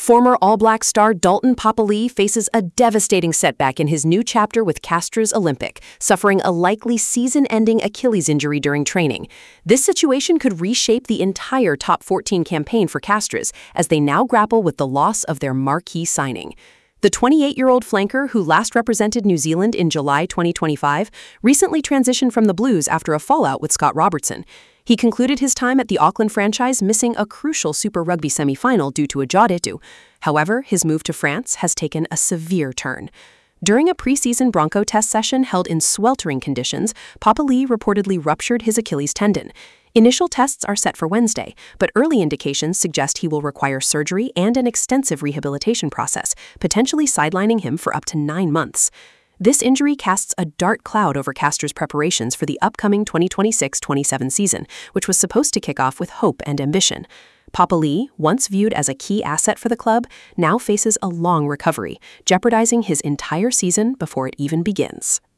Former All Black star Dalton Papali'i faces a devastating setback in his new chapter with Castres Olympic, suffering a likely season-ending Achilles injury during training. This situation could reshape the entire Top 14 campaign for Castres as they now grapple with the loss of their marquee signing. The 28-year-old flanker, who last represented New Zealand in July 2025, recently transitioned from the Blues after a fallout with Scott Robertson. He concluded his time at the Auckland franchise missing a crucial Super Rugby semi-final due to a jaw issue. However, his move to France has taken a severe turn. During a preseason Bronco test session held in sweltering conditions, Papali'i reportedly ruptured his Achilles tendon. Initial tests are set for Wednesday, but early indications suggest he will require surgery and an extensive rehabilitation process, potentially sidelining him for up to 9 months. This injury casts a dark cloud over Castres' preparations for the upcoming 2026-27 season, which was supposed to kick off with hope and ambition. Papali'i, once viewed as a key asset for the club, now faces a long recovery, jeopardizing his entire season before it even begins.